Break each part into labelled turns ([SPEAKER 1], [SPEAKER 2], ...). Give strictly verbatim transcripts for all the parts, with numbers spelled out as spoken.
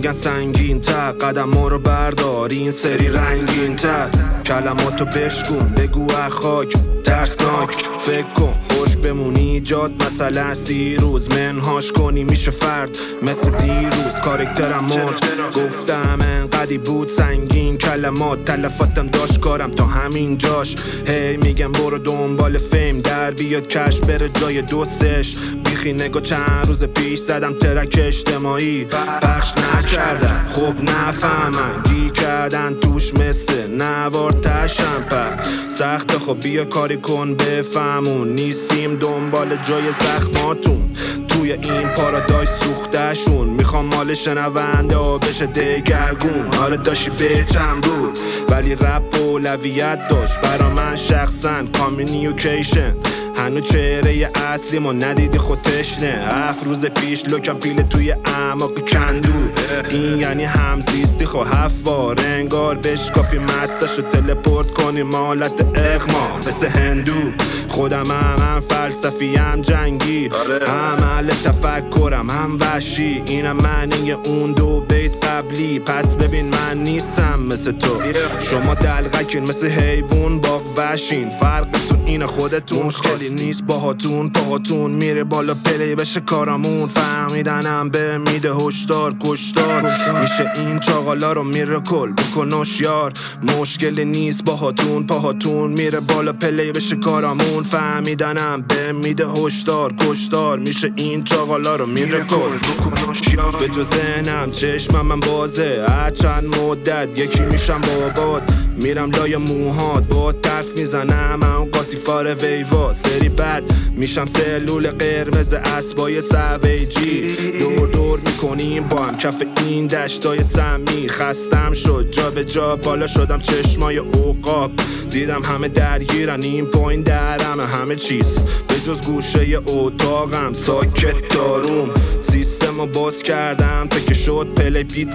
[SPEAKER 1] میگن سنگین تر، قدم ما رو بردار این سری رنگین تر. کلماتو بشکن بگو اخاک ترسناک، فکر کن خوش بمونی ایجاد مثلا سی روز منهاش کنی میشه فرد مثل دیروز. کارکترم مرد گفتم انقدی بود سنگین کلمات، تلفاتم داشت کارم تا همین جاش. هی hey, میگم برو دنبال فیم در بیاد کش بره جای دوستش. بیخی نگاه چند روز پیش زدم ترک اجتماعی پخش نکردم، خب نفهمن گی کردن توش مثل نوار تشنپه سخت. خب بیا کاری کن بفهمون نیستیم دنبال جای زخماتون توی این پارادایس سوختشون. میخوام مال شنونده ها بشه دگرگون. آره داشتی بچم بود ولی رپ اولویت داشت برا من شخصا. کامیونیکیشن هنو چهره اصلی ما ندیدی خود تشنه. هفت روز پیش لوکم پیله توی اعماق کندو. این یعنی همزیستی خو هفوار انگار بشکافی مستشو تلپورت کنی مالت اغما مثل هندو. خودم هم هم فلسفی هم جنگی هم اهل تفکرم هم وحشی. اینم معنی اون دو بیت قبلی. پس ببین من نیستم مثل تو، شما دلغکین مثل حیوان باغ وحشین. فرقتون اینه خودتون خیلی نیست باهاتون. پاهاتون میره بالا پلی بشه کارامون. فهمیدنم به میده هشدار کشدار میشه این چاقالا رو میره کل بکنش یار. مشکل نیست باهاتون پاهاتون میره بالا پلی بشه کارامون. فهمیدنم به میده هشدار کشدار میشه این چاقالا رو میره کل بکنش یار. به جز ذهنم چشمم من بازه هر چند مدت یکی میشم بابات. میرم لای موهات با طرف میزنم هم قاطیفار ویوا. سری بد میشم سلول قرمز اسبای سویجی. دور دور میکنیم با هم کف این دشتای سمی. خستم شد جا به جا بالا شدم چشمای عقاب. دیدم همه درگیرن این پایین درم همه چیز به جز گوشه اتاقم ساکت داروم. سیستم رو باز کردم تا که شد پلی پیت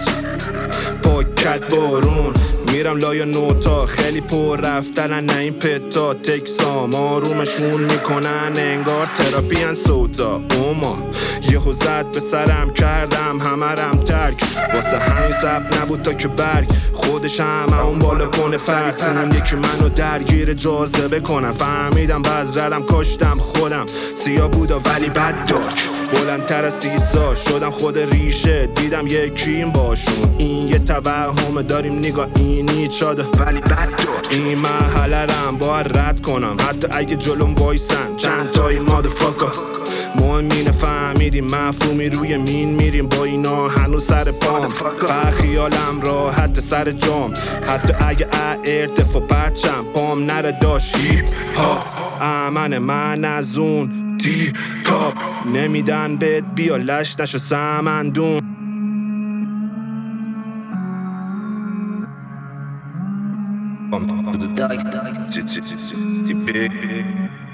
[SPEAKER 1] پاکت بارون. میرم لای نوتا خیلی پر رفتنن نه این پتا تکسام آرومشون میکنن انگار تراپی ان سوتا. اوما یهو زد به سرم کردم همرم ترک واسه همین سب نبود تا که برگ خودش هم اون بالا کنه فرق. اون یکی منو درگیر جاذبه کنم. فهمیدم بذرم کشتم خودم سیاه بودا ولی بد دارک. بلندتر از سیسا شدم خود ریشه دیدم یکیم باشون. این یه توهمه داریم نگاه اینی چاده ولی بد دارک. این محله رم باید رد کنم حتی اگه جلوم بایسن چند تایی مادرفاکا. مهم اینه فهمیدیم مفهومی روی مین میریم با اینا هنوز سر پام. خیالم راحت سر جام حتی اگه ارتفاع پرچم پام نره داشت هیپ ها. امن من از اون دی تاپ نمیدن بهت بیا لش نشو سمندون.
[SPEAKER 2] Dark, dark, dark.